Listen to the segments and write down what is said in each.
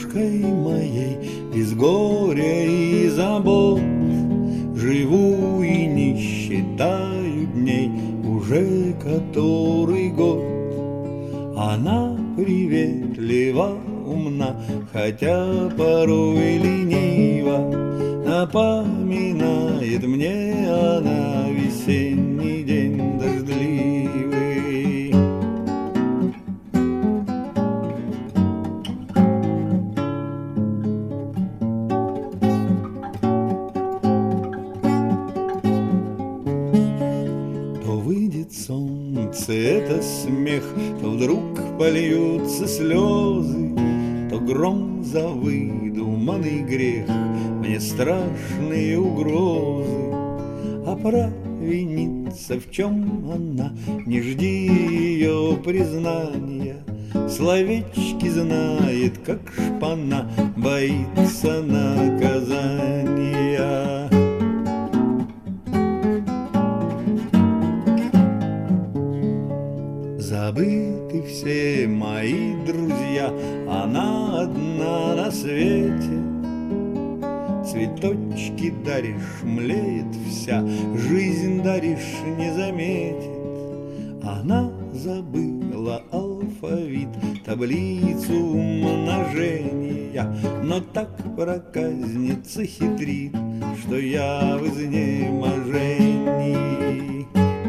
девушкой моей без горя и забот живу и не считаю дней уже который год. Она приветлива, умна, хотя порой ленива. Напоминает мне она весенний день дождливый. То выйдет солнце, это смех, то вдруг польются слезы, то гром за выдуманный грех, мне страшные угрозы. А провиниться в чем она, не жди ее признания, словечки знает, как шпана, боится наказания. Забыты все мои друзья, она одна на свете. Цветочки даришь, млеет вся, жизнь даришь, не заметит. Она забыла алфавит, таблицу умножения, но так проказница хитрит, что я в изнеможении.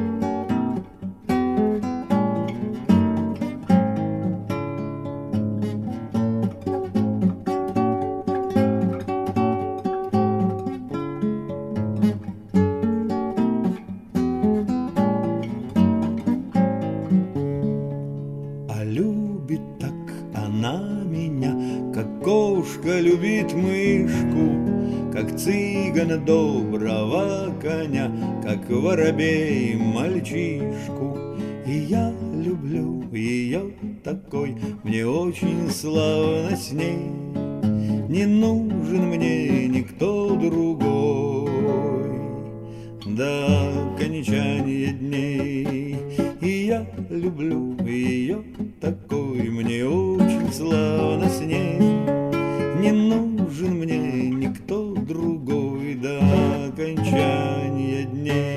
Любит так она меня, как кошка любит мышку, как цыган доброго коня, как воробей мальчишку. И я люблю ее такой, мне очень славно с ней, не нужен мне никто другой до окончания дней. И я люблю ее такой, мне очень славно с ней, не нужен мне никто другой до окончания дней.